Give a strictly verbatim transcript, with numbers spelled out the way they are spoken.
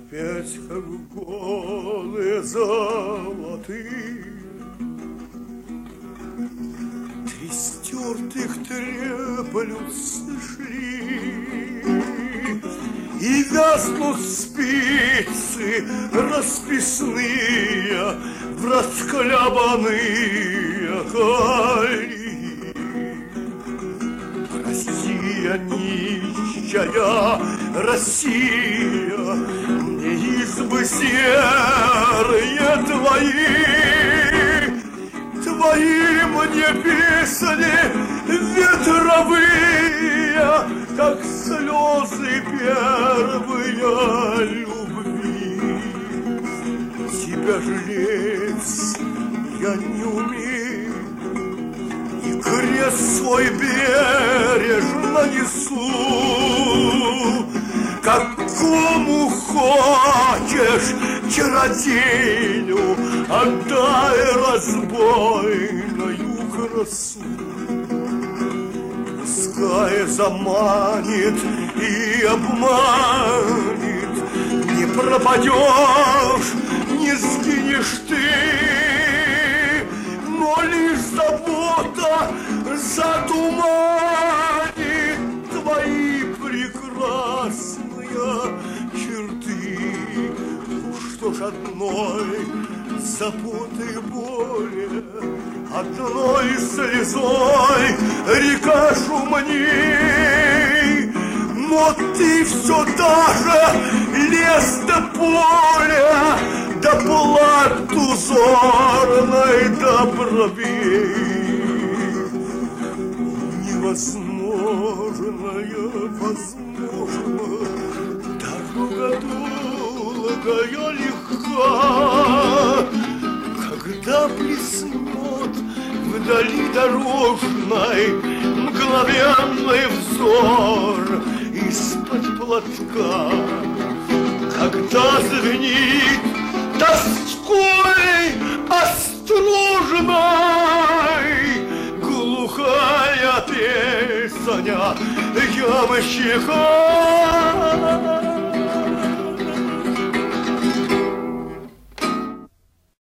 опять как голы золотые, три стертых треплются шли, и вязнут спицы расписные в расхлябанные колеи. Россия нищая, Россия, мне избы серые твои, твои мне песни ветровые, как слезы первые любви. Тебя жалеть я не умею, и крест свой бережно несу. Какому хочешь чародею отдай разбойную красу. Пускай заманит и обманет, не пропадешь, не сгинешь ты, но лишь забота затуманит твои прекрасные черты. Что ж одной заботой боли, одной слезой река шумней, но ты все даже лес до поля, до плат узорной, до бровей. Невозможное возможно, дорога долгая легка, когда блеснет вдали дорожной мгновенный взор из-под платка, когда звенит тоской острожной глухая песня ямщика.